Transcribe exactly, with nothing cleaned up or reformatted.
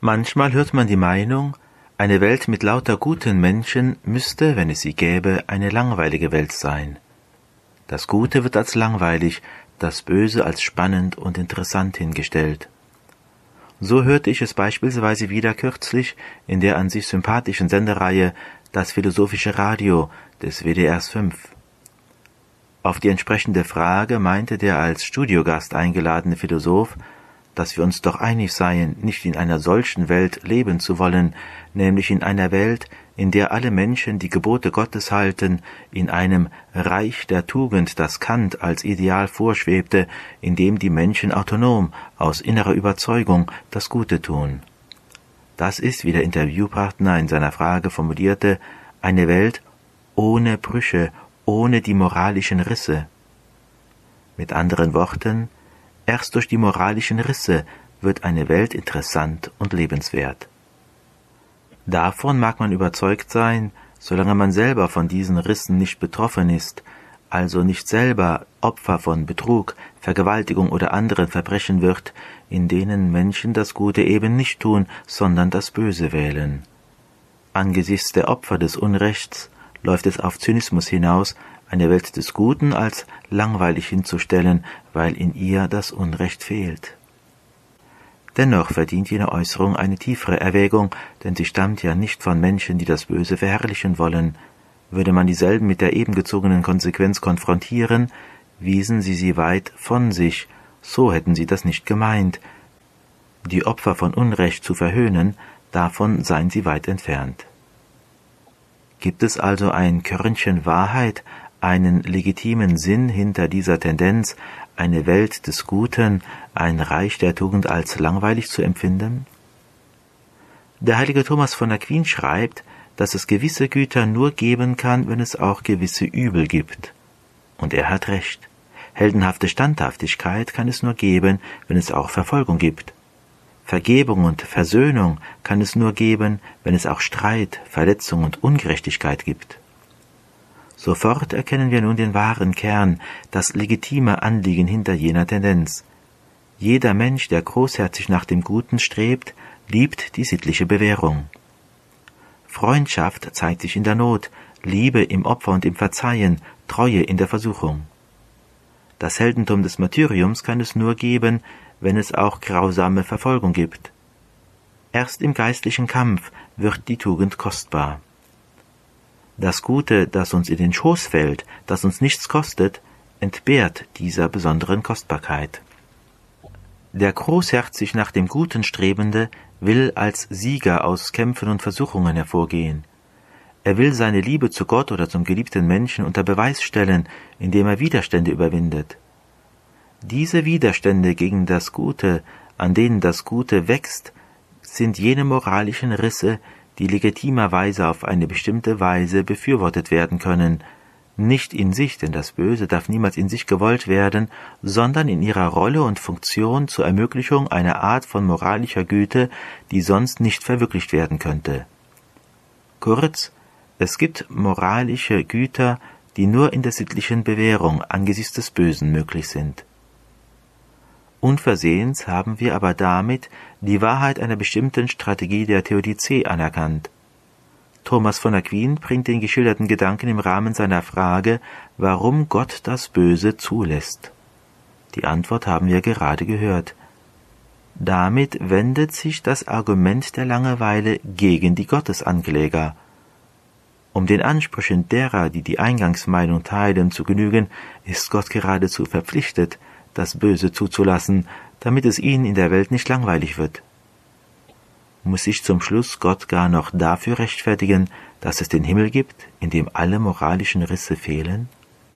Manchmal hört man die Meinung, eine Welt mit lauter guten Menschen müsste, wenn es sie gäbe, eine langweilige Welt sein. Das Gute wird als langweilig, das Böse als spannend und interessant hingestellt. So hörte ich es beispielsweise wieder kürzlich in der an sich sympathischen Sendereihe Das Philosophische Radio des W D R fünf. Auf die entsprechende Frage meinte der als Studiogast eingeladene Philosoph, dass wir uns doch einig seien, nicht in einer solchen Welt leben zu wollen, nämlich in einer Welt, in der alle Menschen die Gebote Gottes halten, in einem Reich der Tugend, das Kant als Ideal vorschwebte, in dem die Menschen autonom, aus innerer Überzeugung, das Gute tun. Das ist, wie der Interviewpartner in seiner Frage formulierte, eine Welt ohne Brüche, ohne die moralischen Risse. Mit anderen Worten, erst durch die moralischen Risse wird eine Welt interessant und lebenswert. Davon mag man überzeugt sein, solange man selber von diesen Rissen nicht betroffen ist, also nicht selber Opfer von Betrug, Vergewaltigung oder anderen Verbrechen wird, in denen Menschen das Gute eben nicht tun, sondern das Böse wählen. Angesichts der Opfer des Unrechts läuft es auf Zynismus hinaus, eine Welt des Guten als langweilig hinzustellen, weil in ihr das Unrecht fehlt. Dennoch verdient jene Äußerung eine tiefere Erwägung, denn sie stammt ja nicht von Menschen, die das Böse verherrlichen wollen. Würde man dieselben mit der eben gezogenen Konsequenz konfrontieren, wiesen sie sie weit von sich, so hätten sie das nicht gemeint. Die Opfer von Unrecht zu verhöhnen, davon seien sie weit entfernt. Gibt es also ein Körnchen Wahrheit, einen legitimen Sinn hinter dieser Tendenz, eine Welt des Guten, ein Reich der Tugend als langweilig zu empfinden? Der heilige Thomas von Aquin schreibt, dass es gewisse Güter nur geben kann, wenn es auch gewisse Übel gibt. Und er hat recht. Heldenhafte Standhaftigkeit kann es nur geben, wenn es auch Verfolgung gibt. Vergebung und Versöhnung kann es nur geben, wenn es auch Streit, Verletzung und Ungerechtigkeit gibt. Sofort erkennen wir nun den wahren Kern, das legitime Anliegen hinter jener Tendenz. Jeder Mensch, der großherzig nach dem Guten strebt, liebt die sittliche Bewährung. Freundschaft zeigt sich in der Not, Liebe im Opfer und im Verzeihen, Treue in der Versuchung. Das Heldentum des Martyriums kann es nur geben, wenn es auch grausame Verfolgung gibt. Erst im geistlichen Kampf wird die Tugend kostbar. Das Gute, das uns in den Schoß fällt, das uns nichts kostet, entbehrt dieser besonderen Kostbarkeit. Der großherzig nach dem Guten Strebende will als Sieger aus Kämpfen und Versuchungen hervorgehen. Er will seine Liebe zu Gott oder zum geliebten Menschen unter Beweis stellen, indem er Widerstände überwindet. Diese Widerstände gegen das Gute, an denen das Gute wächst, sind jene moralischen Risse, die legitimerweise auf eine bestimmte Weise befürwortet werden können, nicht in sich, denn das Böse darf niemals in sich gewollt werden, sondern in ihrer Rolle und Funktion zur Ermöglichung einer Art von moralischer Güte, die sonst nicht verwirklicht werden könnte. Kurz, es gibt moralische Güter, die nur in der sittlichen Bewährung angesichts des Bösen möglich sind. Unversehens haben wir aber damit die Wahrheit einer bestimmten Strategie der Theodizee anerkannt. Thomas von Aquin bringt den geschilderten Gedanken im Rahmen seiner Frage, warum Gott das Böse zulässt. Die Antwort haben wir gerade gehört. Damit wendet sich das Argument der Langeweile gegen die Gottesankläger. Um den Ansprüchen derer, die die Eingangsmeinung teilen, zu genügen, ist Gott geradezu verpflichtet, das Böse zuzulassen, damit es ihnen in der Welt nicht langweilig wird. Muss sich zum Schluss Gott gar noch dafür rechtfertigen, dass es den Himmel gibt, in dem alle moralischen Risse fehlen?